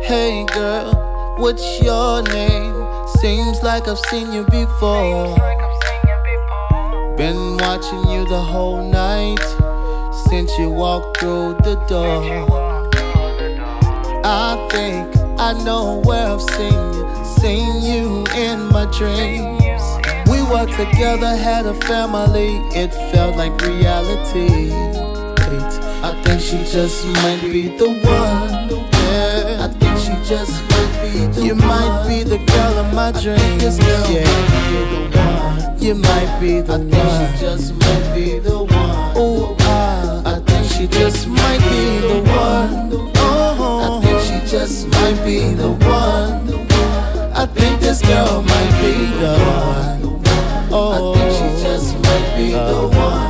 Hey girl, what's your name? Seems like I've seen you before. Been watching you the whole night since you walked through the door. I think I know where I've seen you in my dreams. We were together, had a family, it felt like reality. I think she just might be the one. Yeah, I think she just might be the one. You might be the girl of my dreams. Yeah, you might be the one. I think she just might be the one. Oh, I think she just might be the one. Oh, I think she just might be the one. I think this girl might be the one. Oh, I think she just might be the one.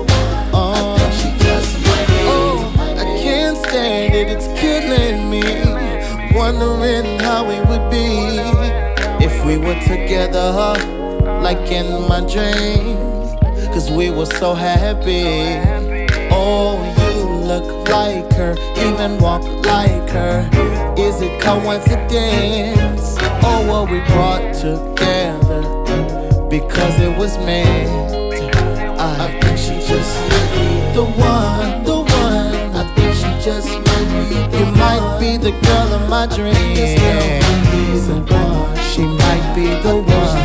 It's killing me, wondering how it would be if we were together, like in my dreams. Cause we were so happy. Oh, you look like her, even walk like her. Is it coincidence, or were we brought together because it was meant? I think she just might be the one, the one. I think she just might be. You might be the girl of my dreams. She might be the one.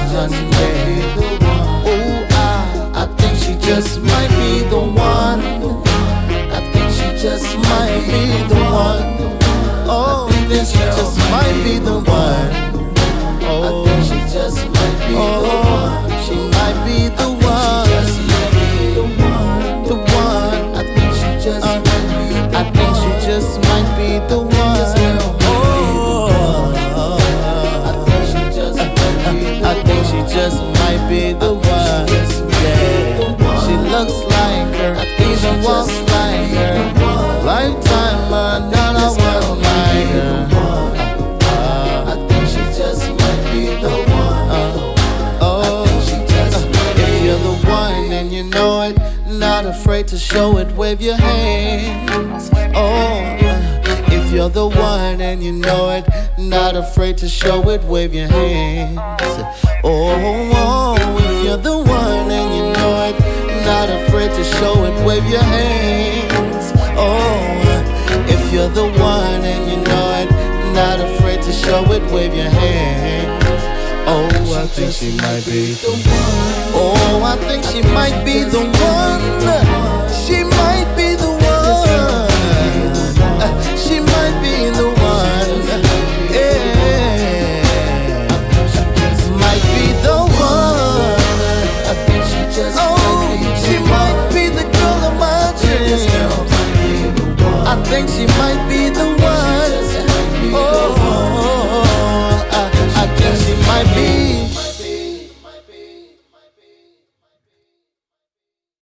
Oh, I think she just might be the one. I think she just might be the one. Oh, I think she just might be the one. Oh, I think she just might be the one. She might be the one. The one. I think she just might be. I think she just might be the one. Oh, I think she just might be. I think she just might be the one. Yeah, she looks like her, even walks like her. Lifetime, another one like her. I think she just might be the one. Oh, if you're the one and you know it, not afraid to show it, wave your hands. Oh, if you're the one and you know it, not afraid to show it, wave your hands. Oh, if you're the one and you know it, not afraid to show it, wave your hands. Oh, if you're the one and you know it, not afraid to show it, wave your hands. Oh, I think she might be the one. Oh, I think she might be the one.